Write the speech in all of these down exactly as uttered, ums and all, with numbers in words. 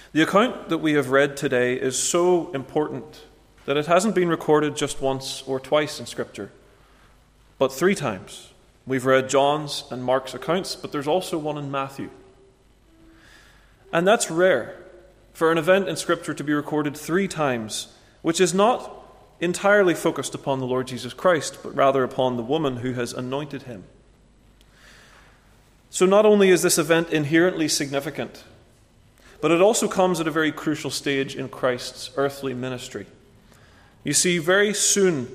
The account that we have read today is so important that it hasn't been recorded just once or twice in Scripture, but three times. We've read John's and Mark's accounts, but there's also one in Matthew. And that's rare for an event in Scripture to be recorded three times, which is not entirely focused upon the Lord Jesus Christ, but rather upon the woman who has anointed him. So not only is this event inherently significant, but it also comes at a very crucial stage in Christ's earthly ministry. You see, very soon,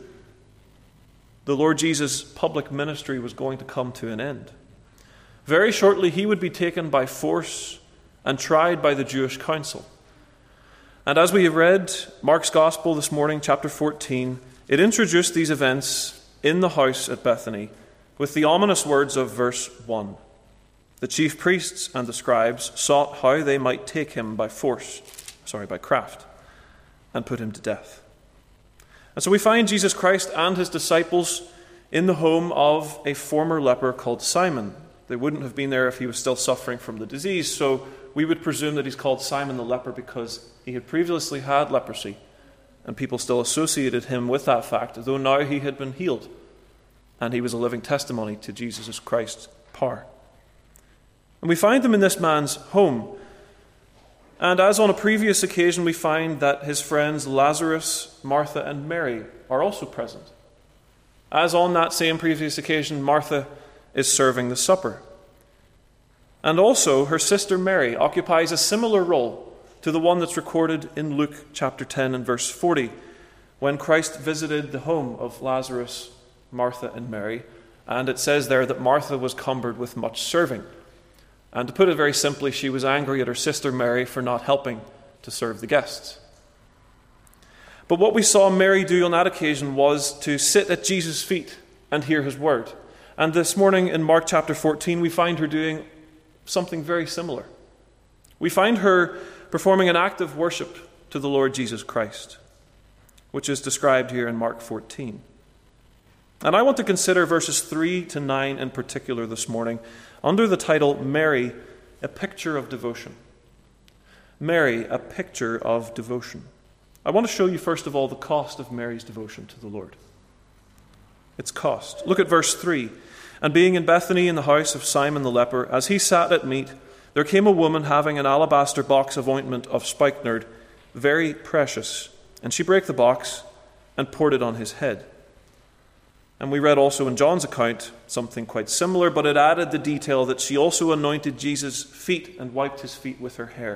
the Lord Jesus' public ministry was going to come to an end. Very shortly, he would be taken by force and tried by the Jewish council. And as we have read Mark's Gospel this morning, chapter fourteen, it introduced these events in the house at Bethany with the ominous words of verse one. The chief priests and the scribes sought how they might take him by force, sorry, by craft, and put him to death. And so we find Jesus Christ and his disciples in the home of a former leper called Simon. They wouldn't have been there if he was still suffering from the disease, so we would presume that he's called Simon the leper because he had previously had leprosy, and people still associated him with that fact, though now he had been healed, and he was a living testimony to Jesus Christ's power. And we find them in this man's home. And as on a previous occasion, we find that his friends Lazarus, Martha, and Mary are also present. As on that same previous occasion, Martha is serving the supper. And also, her sister Mary occupies a similar role to the one that's recorded in Luke chapter ten and verse forty, when Christ visited the home of Lazarus, Martha, and Mary. And it says there that Martha was cumbered with much serving. And to put it very simply, she was angry at her sister Mary for not helping to serve the guests. But what we saw Mary do on that occasion was to sit at Jesus' feet and hear his word. And this morning in Mark chapter fourteen, we find her doing something very similar. We find her performing an act of worship to the Lord Jesus Christ, which is described here in Mark fourteen. And I want to consider verses three to nine in particular this morning under the title, Mary, a Picture of Devotion. Mary, a Picture of Devotion. I want to show you first of all the cost of Mary's devotion to the Lord. Its cost. Look at verse three. And being in Bethany in the house of Simon the leper, as he sat at meat, there came a woman having an alabaster box of ointment of spikenard, very precious. And she brake the box and poured it on his head. And we read also in John's account something quite similar, but it added the detail that she also anointed Jesus' feet and wiped his feet with her hair.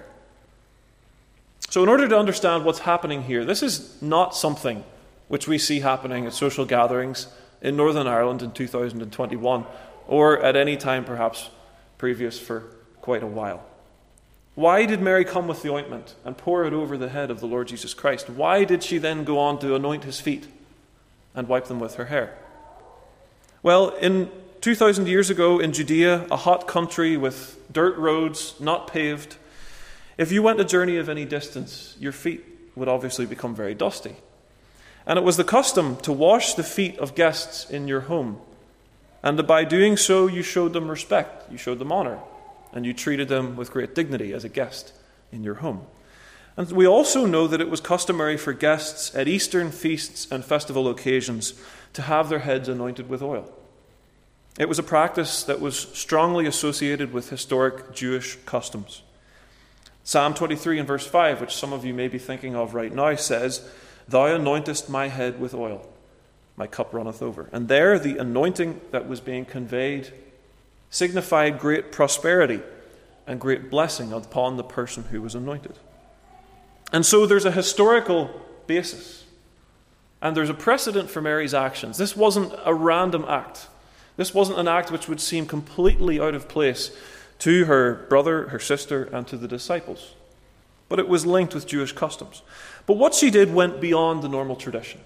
So in order to understand what's happening here, this is not something which we see happening at social gatherings in Northern Ireland in two thousand twenty-one, or at any time perhaps previous for quite a while. Why did Mary come with the ointment and pour it over the head of the Lord Jesus Christ? Why did she then go on to anoint his feet and wipe them with her hair? Well, in two thousand years ago in Judea, a hot country with dirt roads, not paved, if you went a journey of any distance, your feet would obviously become very dusty. And it was the custom to wash the feet of guests in your home. And by doing so, you showed them respect, you showed them honor, and you treated them with great dignity as a guest in your home. And we also know that it was customary for guests at Eastern feasts and festival occasions to have their heads anointed with oil. It was a practice that was strongly associated with historic Jewish customs. Psalm twenty-three and verse five, which some of you may be thinking of right now, says, "Thou anointest my head with oil, my cup runneth over." And there the anointing that was being conveyed signified great prosperity and great blessing upon the person who was anointed. And so there's a historical basis. And there's a precedent for Mary's actions. This wasn't a random act. This wasn't an act which would seem completely out of place to her brother, her sister, and to the disciples. But it was linked with Jewish customs. But what she did went beyond the normal tradition.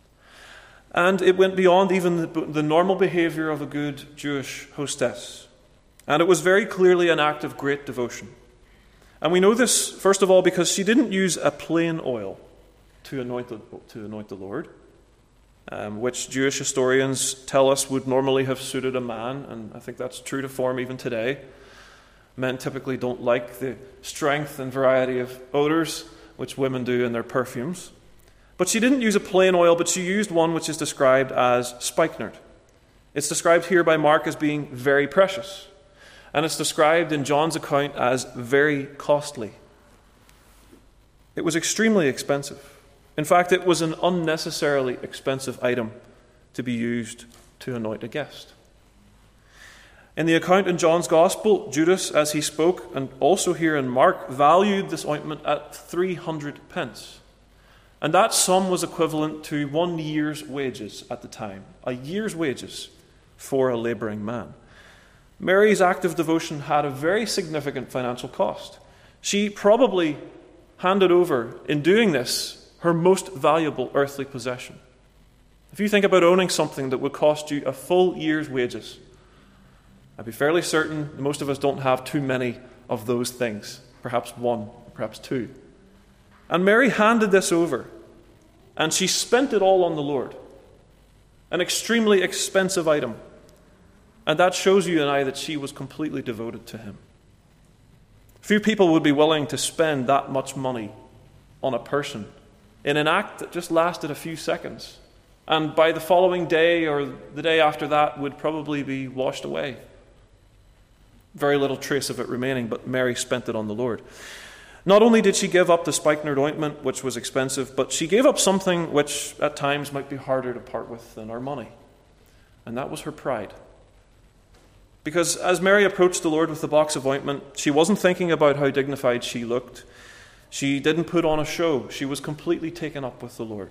And it went beyond even the, the normal behavior of a good Jewish hostess. And it was very clearly an act of great devotion. And we know this, first of all, because she didn't use a plain oil to anoint the, to anoint the Lord, um, which Jewish historians tell us would normally have suited a man, and I think that's true to form even today. Men typically don't like the strength and variety of odors which women do in their perfumes. But she didn't use a plain oil, but she used one which is described as spikenard. It's described here by Mark as being very precious. And it's described in John's account as very costly. It was extremely expensive. In fact, it was an unnecessarily expensive item to be used to anoint a guest. In the account in John's Gospel, Judas, as he spoke, and also here in Mark, valued this ointment at three hundred pence. And that sum was equivalent to one year's wages at the time. A year's wages for a labouring man. Mary's act of devotion had a very significant financial cost. She probably handed over, in doing this, her most valuable earthly possession. If you think about owning something that would cost you a full year's wages, I'd be fairly certain most of us don't have too many of those things. Perhaps one, perhaps two. And Mary handed this over, and she spent it all on the Lord. An extremely expensive item. And that shows you and I that she was completely devoted to him. Few people would be willing to spend that much money on a person in an act that just lasted a few seconds. And by the following day or the day after that would probably be washed away. Very little trace of it remaining, but Mary spent it on the Lord. Not only did she give up the spikenard ointment, which was expensive, but she gave up something which at times might be harder to part with than our money. And that was her pride. Because as Mary approached the Lord with the box of ointment, she wasn't thinking about how dignified she looked. She didn't put on a show. She was completely taken up with the Lord.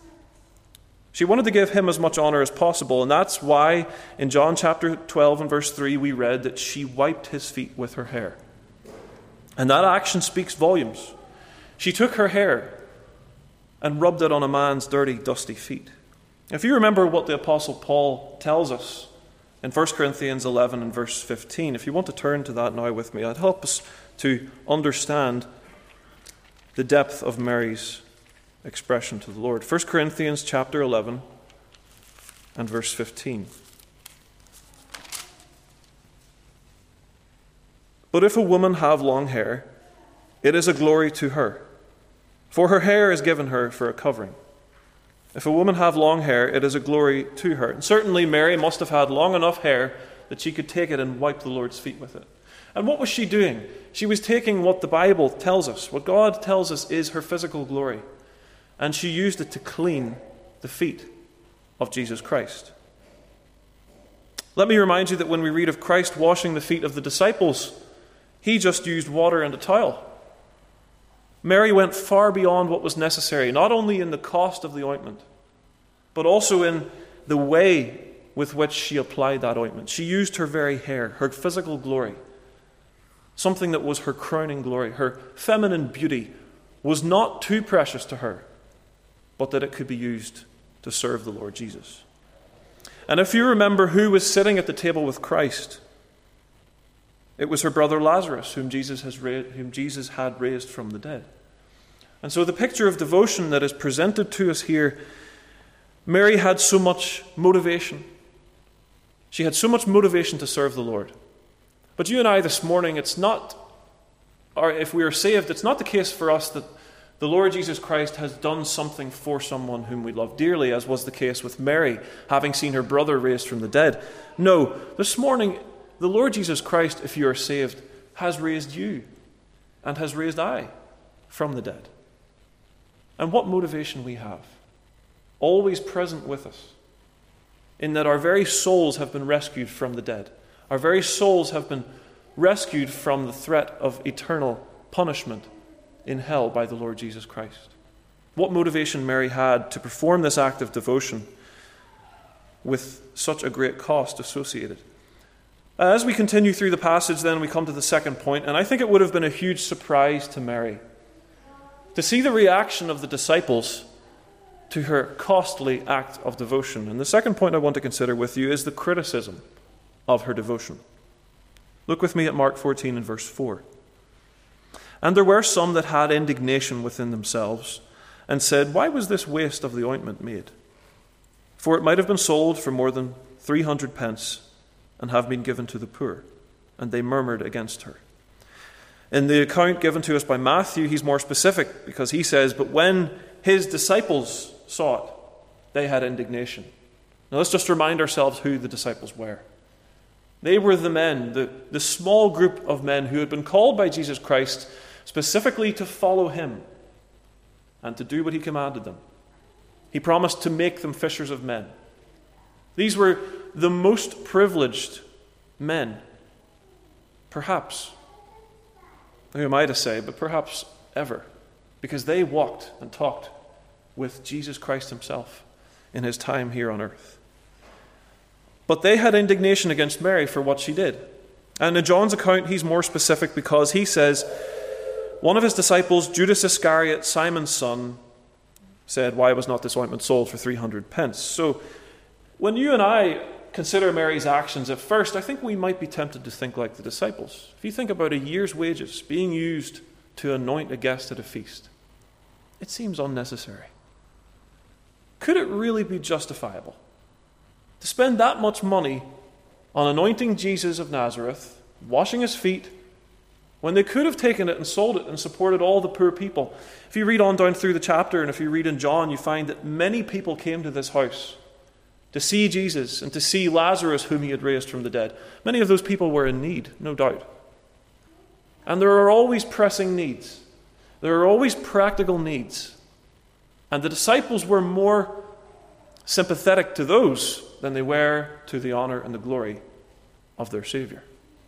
She wanted to give him as much honor as possible, and that's why in John chapter twelve and verse three we read that she wiped his feet with her hair. And that action speaks volumes. She took her hair and rubbed it on a man's dirty, dusty feet. If you remember what the Apostle Paul tells us in First Corinthians eleven and verse fifteen, if you want to turn to that now with me, that'd help us to understand the depth of Mary's expression to the Lord. First Corinthians chapter eleven and verse fifteen. But if a woman have long hair, it is a glory to her, for her hair is given her for a covering. If a woman have long hair, it is a glory to her. And certainly Mary must have had long enough hair that she could take it and wipe the Lord's feet with it. And what was she doing? She was taking what the Bible tells us, what God tells us is her physical glory, and she used it to clean the feet of Jesus Christ. Let me remind you that when we read of Christ washing the feet of the disciples, he just used water and a towel. Mary went far beyond what was necessary, not only in the cost of the ointment, but also in the way with which she applied that ointment. She used her very hair, her physical glory, something that was her crowning glory. Her feminine beauty was not too precious to her, but that it could be used to serve the Lord Jesus. And if you remember who was sitting at the table with Christ, it was her brother Lazarus, whom Jesus has ra- whom Jesus had raised from the dead. And so the picture of devotion that is presented to us here, Mary had so much motivation. She had so much motivation to serve the Lord. But you and I this morning, it's not, or if we are saved, it's not the case for us that the Lord Jesus Christ has done something for someone whom we love dearly, as was the case with Mary, having seen her brother raised from the dead. No, this morning, the Lord Jesus Christ, if you are saved, has raised you and has raised I from the dead. And what motivation we have, always present with us, in that our very souls have been rescued from the dead. Our very souls have been rescued from the threat of eternal punishment in hell by the Lord Jesus Christ. What motivation Mary had to perform this act of devotion with such a great cost associated. As we continue through the passage, then, we come to the second point, and I think it would have been a huge surprise to Mary to see the reaction of the disciples to her costly act of devotion. And the second point I want to consider with you is the criticism of her devotion. Look with me at Mark fourteen and verse four. And there were some that had indignation within themselves, and said, Why was this waste of the ointment made? For it might have been sold for more than three hundred pence, and have been given to the poor. And they murmured against her. In the account given to us by Matthew, he's more specific because he says, but when his disciples saw it, they had indignation. Now let's just remind ourselves who the disciples were. They were the men, the, the small group of men who had been called by Jesus Christ specifically to follow him and to do what he commanded them. He promised to make them fishers of men. These were the most privileged men, perhaps, who am I to say, but perhaps ever, because they walked and talked with Jesus Christ himself in his time here on earth. But they had indignation against Mary for what she did. And in John's account, he's more specific because he says, one of his disciples, Judas Iscariot, Simon's son, said, why was not this ointment sold for three hundred pence? So when you and I consider Mary's actions at first, I think we might be tempted to think like the disciples. If you think about a year's wages being used to anoint a guest at a feast, it seems unnecessary. Could it really be justifiable to spend that much money on anointing Jesus of Nazareth, washing his feet, when they could have taken it and sold it and supported all the poor people? If you read on down through the chapter, and if you read in John, you find that many people came to this house to see Jesus and to see Lazarus, whom he had raised from the dead. Many of those people were in need, no doubt. And there are always pressing needs. There are always practical needs. And the disciples were more sympathetic to those than they were to the honor and the glory of their Savior.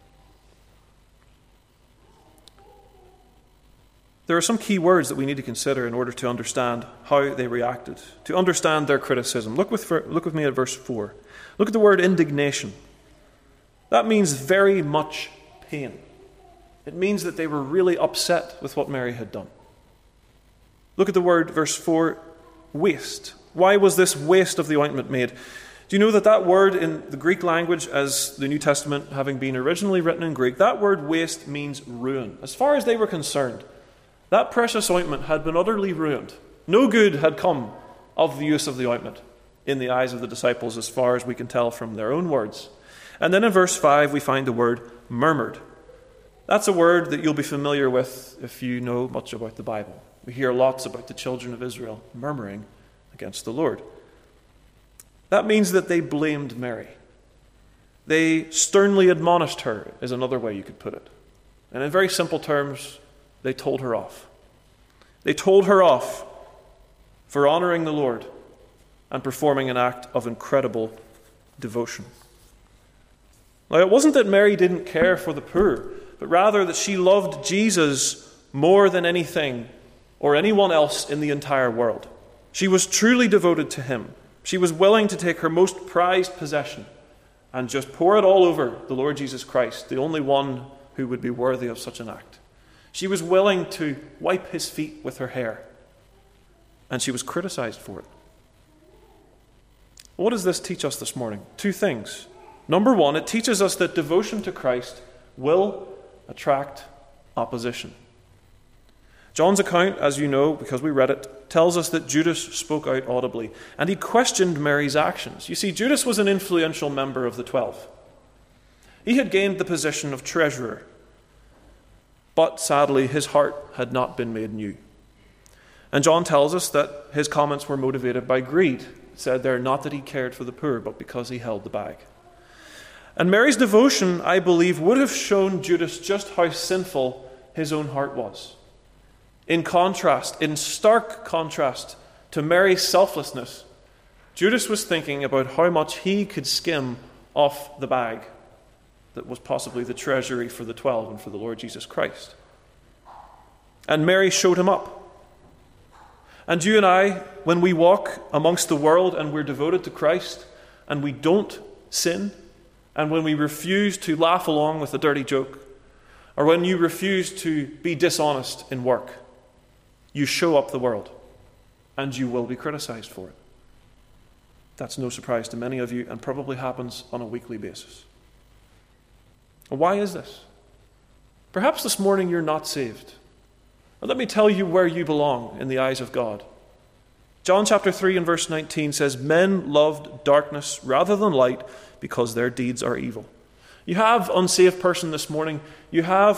There are some key words that we need to consider in order to understand how they reacted, to understand their criticism. Look with, look with me at verse four. Look at the word indignation. That means very much pain. It means that they were really upset with what Mary had done. Look at the word, verse four, waste. Why was this waste of the ointment made? Do you know that that word in the Greek language, as the New Testament having been originally written in Greek, that word waste means ruin. As far as they were concerned, that precious ointment had been utterly ruined. No good had come of the use of the ointment in the eyes of the disciples, as far as we can tell from their own words. And then in verse five, we find the word murmured. That's a word that you'll be familiar with if you know much about the Bible. We hear lots about the children of Israel murmuring against the Lord. That means that they blamed Mary. They sternly admonished her, is another way you could put it. And in very simple terms, they told her off. They told her off for honoring the Lord and performing an act of incredible devotion. Now, it wasn't that Mary didn't care for the poor, but rather that she loved Jesus more than anything or anyone else in the entire world. She was truly devoted to him. She was willing to take her most prized possession and just pour it all over the Lord Jesus Christ, the only one who would be worthy of such an act. She was willing to wipe his feet with her hair, and she was criticized for it. What does this teach us this morning? Two things. Number one, it teaches us that devotion to Christ will attract opposition. John's account, as you know, because we read it, tells us that Judas spoke out audibly, and he questioned Mary's actions. You see, Judas was an influential member of the twelve. He had gained the position of treasurer, but sadly his heart had not been made new. And John tells us that his comments were motivated by greed. It said there, not that he cared for the poor, but because he held the bag. And Mary's devotion, I believe, would have shown Judas just how sinful his own heart was. In contrast, in stark contrast to Mary's selflessness, Judas was thinking about how much he could skim off the bag that was possibly the treasury for the twelve and for the Lord Jesus Christ. And Mary showed him up. And you and I, when we walk amongst the world and we're devoted to Christ and we don't sin, and when we refuse to laugh along with a dirty joke, or when you refuse to be dishonest in work, you show up the world, and you will be criticized for it. That's no surprise to many of you, and probably happens on a weekly basis. Why is this? Perhaps this morning you're not saved. Well, let me tell you where you belong in the eyes of God. John chapter three and verse nineteen says, men loved darkness rather than light because their deeds are evil. You have, unsaved person this morning, you have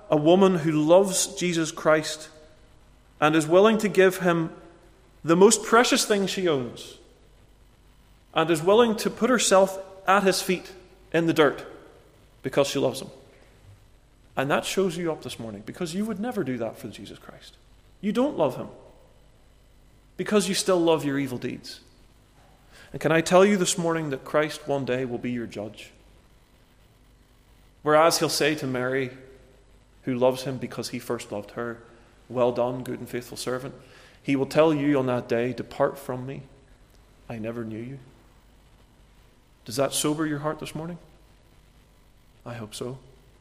a woman who loves Jesus Christ and is willing to give him the most precious thing she owns, and is willing to put herself at his feet in the dirt because she loves him. And that shows you up this morning, because you would never do that for Jesus Christ. You don't love him because you still love your evil deeds. And can I tell you this morning that Christ one day will be your judge? Whereas he'll say to Mary, who loves him because he first loved her, "Well done, good and faithful servant," he will tell you on that day, "Depart from me, I never knew you." Does that sober your heart this morning? I hope so.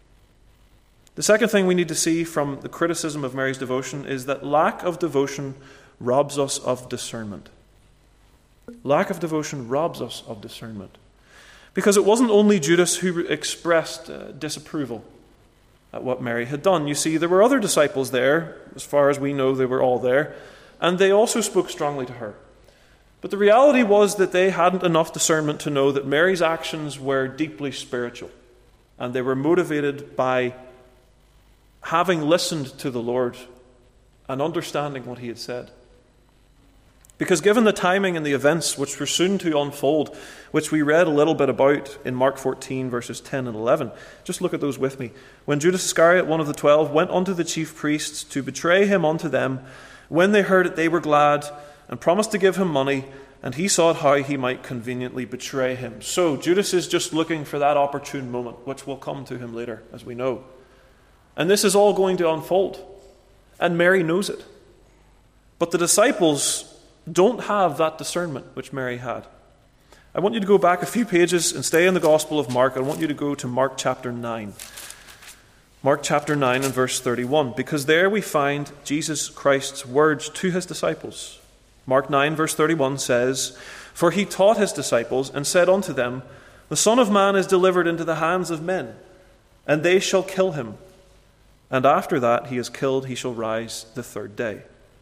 The second thing we need to see from the criticism of Mary's devotion is that lack of devotion robs us of discernment. Lack of devotion robs us of discernment. Because it wasn't only Judas who expressed uh, disapproval at what Mary had done. You see, there were other disciples there. As far as we know, they were all there. And they also spoke strongly to her. But the reality was that they hadn't enough discernment to know that Mary's actions were deeply spiritual. And they were motivated by having listened to the Lord and understanding what he had said. Because given the timing and the events which were soon to unfold, which we read a little bit about in Mark fourteen, verses ten and eleven, just look at those with me. When Judas Iscariot, one of the twelve, went unto the chief priests to betray him unto them, when they heard it, they were glad and promised to give him money, and he sought how he might conveniently betray him. So Judas is just looking for that opportune moment, which will come to him later, as we know. And this is all going to unfold. And Mary knows it. But the disciples don't have that discernment which Mary had. I want you to go back a few pages and stay in the Gospel of Mark. I want you to go to Mark chapter nine. Mark chapter nine and verse thirty-one, because there we find Jesus Christ's words to his disciples. Mark nine verse thirty-one says, "For he taught his disciples and said unto them, The Son of Man is delivered into the hands of men, and they shall kill him. And after that he is killed, he shall rise the third day."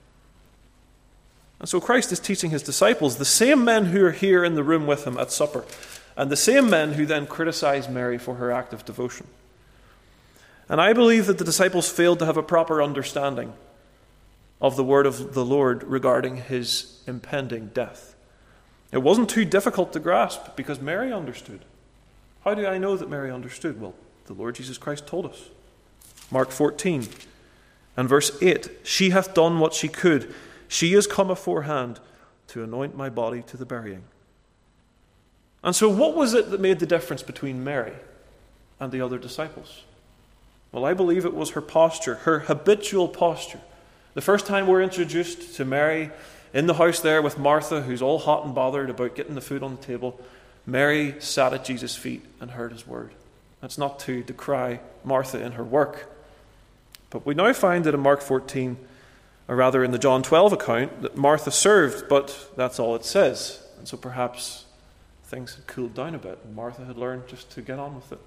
And so Christ is teaching his disciples, the same men who are here in the room with him at supper, and the same men who then criticize Mary for her act of devotion. And I believe that the disciples failed to have a proper understanding of the word of the Lord regarding his impending death. It wasn't too difficult to grasp because Mary understood. How do I know that Mary understood? Well, the Lord Jesus Christ told us. Mark fourteen and verse eight, "She hath done what she could. She is come aforehand to anoint my body to the burying." And so what was it that made the difference between Mary and the other disciples? Well, I believe it was her posture, her habitual posture. The first time we're introduced to Mary in the house there with Martha, who's all hot and bothered about getting the food on the table, Mary sat at Jesus' feet and heard his word. That's not to decry Martha in her work. But we now find that in Mark fourteen, or rather in the John twelve account, that Martha served, but that's all it says. And so perhaps things had cooled down a bit, and Martha had learned just to get on with it.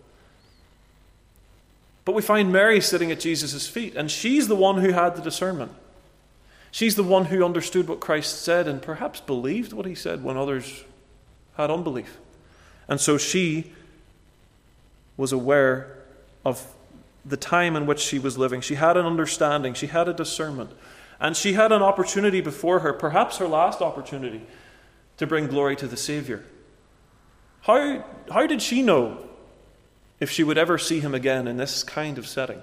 But we find Mary sitting at Jesus' feet, and she's the one who had the discernment. She's the one who understood what Christ said and perhaps believed what he said when others had unbelief. And so she was aware of the time in which she was living. She had an understanding. She had a discernment. And she had an opportunity before her, perhaps her last opportunity, to bring glory to the Savior. How, how did she know if she would ever see him again in this kind of setting?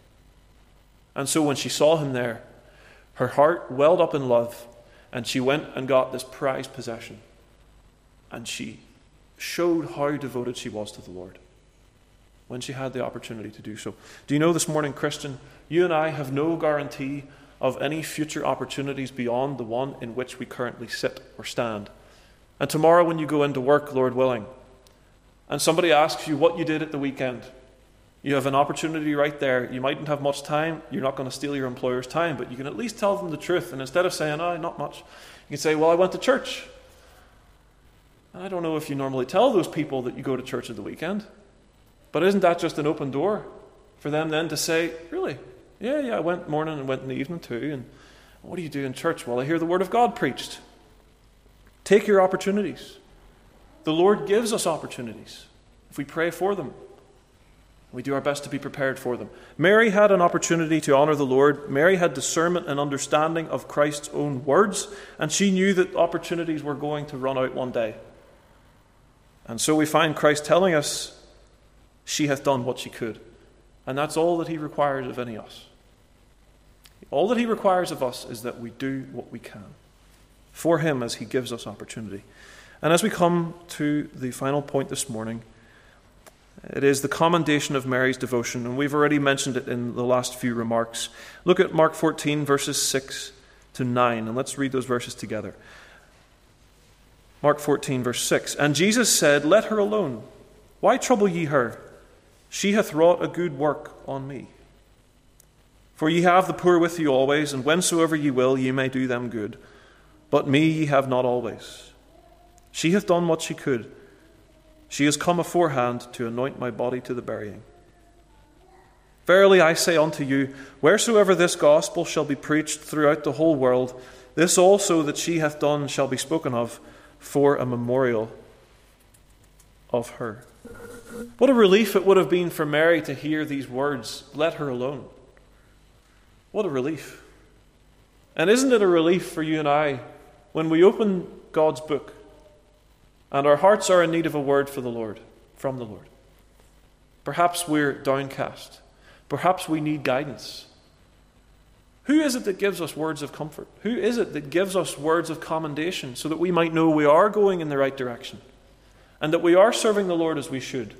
And so when she saw him there, her heart welled up in love, and she went and got this prized possession. And she showed how devoted she was to the Lord when she had the opportunity to do so. Do you know this morning, Christian, you and I have no guarantee of any future opportunities beyond the one in which we currently sit or stand. And tomorrow when you go into work, Lord willing, and somebody asks you what you did at the weekend, you have an opportunity right there. You mightn't have much time. You're not going to steal your employer's time, but you can at least tell them the truth. And instead of saying, oh, not much, you can say, well, I went to church. And I don't know if you normally tell those people that you go to church at the weekend, but isn't that just an open door for them then to say, really? Yeah, yeah, I went morning and went in the evening too. And what do you do in church? Well, I hear the word of God preached. Take your opportunities. The Lord gives us opportunities if we pray for them. We do our best to be prepared for them. Mary had an opportunity to honor the Lord. Mary had discernment and understanding of Christ's own words, and she knew that opportunities were going to run out one day. And so we find Christ telling us, she hath done what she could. And that's all that he requires of any of us. All that he requires of us is that we do what we can for him as he gives us opportunity. And as we come to the final point this morning, it is the commendation of Mary's devotion, and we've already mentioned it in the last few remarks. Look at Mark fourteen, verses six to nine, and let's read those verses together. Mark fourteen, verse six. And Jesus said, Let her alone. Why trouble ye her? She hath wrought a good work on me. For ye have the poor with you always, and whensoever ye will, ye may do them good. But me ye have not always. She hath done what she could. She is come aforehand to anoint my body to the burying. Verily I say unto you, wheresoever this gospel shall be preached throughout the whole world, this also that she hath done shall be spoken of for a memorial of her. What a relief it would have been for Mary to hear these words, let her alone. What a relief. And isn't it a relief for you and I when we open God's book and our hearts are in need of a word for the Lord, from the Lord? Perhaps we're downcast. Perhaps we need guidance. Who is it that gives us words of comfort? Who is it that gives us words of commendation so that we might know we are going in the right direction and that we are serving the Lord as we should?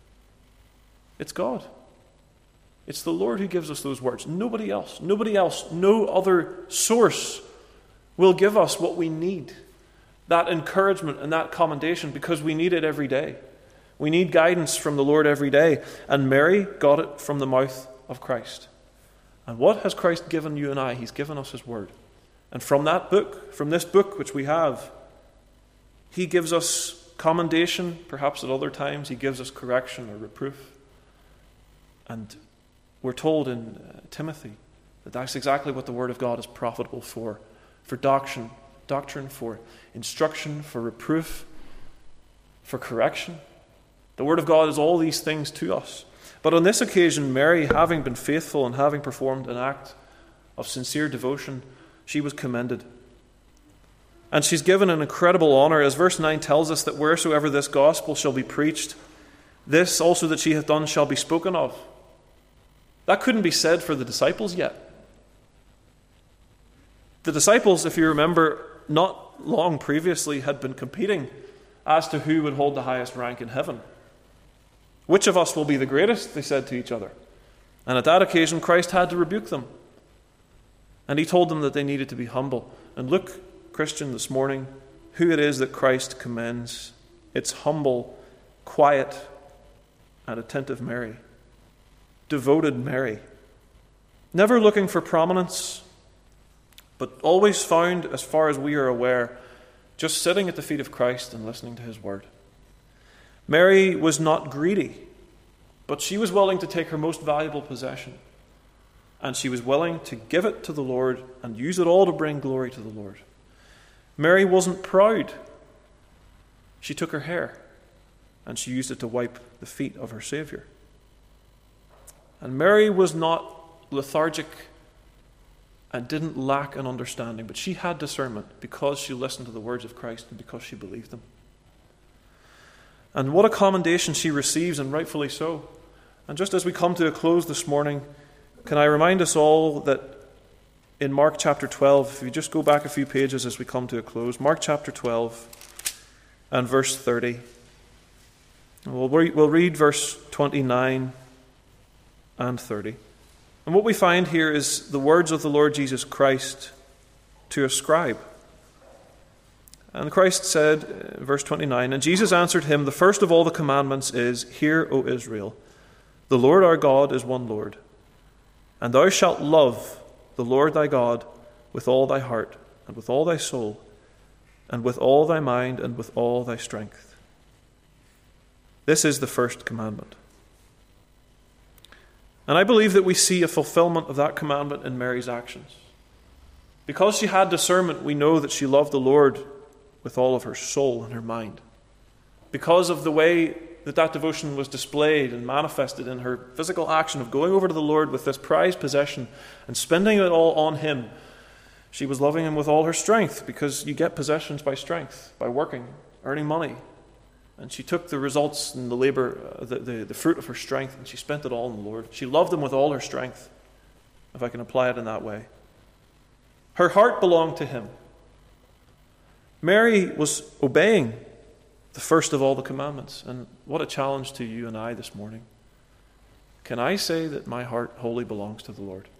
It's God. It's the Lord who gives us those words. Nobody else. Nobody else. No other source will give us what we need. That encouragement and that commendation, because we need it every day. We need guidance from the Lord every day. And Mary got it from the mouth of Christ. And what has Christ given you and I? He's given us his word. And from that book, from this book which we have, he gives us commendation. Perhaps at other times he gives us correction or reproof. And we're told in uh, Timothy that that's exactly what the word of God is profitable for. For doctrine, doctrine, for instruction, for reproof, for correction. The word of God is all these things to us. But on this occasion, Mary, having been faithful and having performed an act of sincere devotion, she was commended. And she's given an incredible honor, as verse nine tells us, that wheresoever this gospel shall be preached, this also that she hath done shall be spoken of. That couldn't be said for the disciples yet. The disciples, if you remember, not long previously had been competing as to who would hold the highest rank in heaven. Which of us will be the greatest, they said to each other. And at that occasion, Christ had to rebuke them. And he told them that they needed to be humble. And look, Christian, this morning, who it is that Christ commends. It's humble, quiet, and attentive Mary. Devoted Mary. Never looking for prominence, but always found, as far as we are aware, just sitting at the feet of Christ and listening to his word. Mary was not greedy, but she was willing to take her most valuable possession, and she was willing to give it to the Lord and use it all to bring glory to the Lord. Mary wasn't proud. She took her hair and she used it to wipe the feet of her Savior. And Mary was not lethargic and didn't lack an understanding, but she had discernment because she listened to the words of Christ and because she believed them. And what a commendation she receives, and rightfully so. And just as we come to a close this morning, can I remind us all that in Mark chapter twelve, if you just go back a few pages as we come to a close, Mark chapter twelve and verse thirty. We'll read, we'll read verse twenty-nine and thirty. And what we find here is the words of the Lord Jesus Christ to a scribe. And Christ said, verse twenty-nine, And Jesus answered him, The first of all the commandments is, Hear, O Israel, the Lord our God is one Lord. And thou shalt love the Lord thy God with all thy heart, and with all thy soul, and with all thy mind, and with all thy strength. This is the first commandment. And I believe that we see a fulfillment of that commandment in Mary's actions. Because she had discernment, we know that she loved the Lord with all of her soul and her mind. Because of the way that that devotion was displayed and manifested in her physical action of going over to the Lord with this prized possession and spending it all on him, she was loving him with all her strength, because you get possessions by strength, by working, earning money. And she took the results and the labor, uh, the, the, the fruit of her strength, and she spent it all in the Lord. She loved him with all her strength, if I can apply it in that way. Her heart belonged to him. Mary was obeying the first of all the commandments. And what a challenge to you and I this morning. Can I say that my heart wholly belongs to the Lord?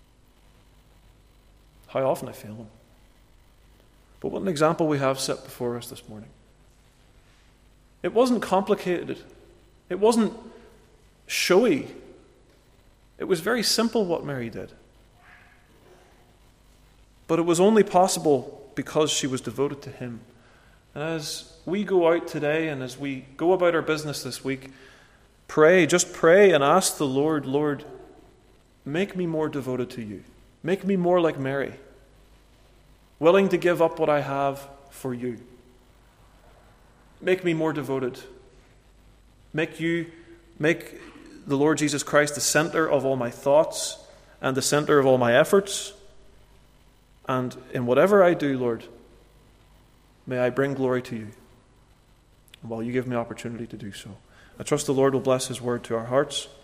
How often I fail him. But what an example we have set before us this morning. It wasn't complicated. It wasn't showy. It was very simple what Mary did. But it was only possible because she was devoted to him. And as we go out today and as we go about our business this week, pray, just pray and ask the Lord, Lord, make me more devoted to you. Make me more like Mary, willing to give up what I have for you. Make me more devoted. Make you, make the Lord Jesus Christ the center of all my thoughts and the center of all my efforts. And in whatever I do, Lord, may I bring glory to you, while you give me opportunity to do so. I trust the Lord will bless his word to our hearts.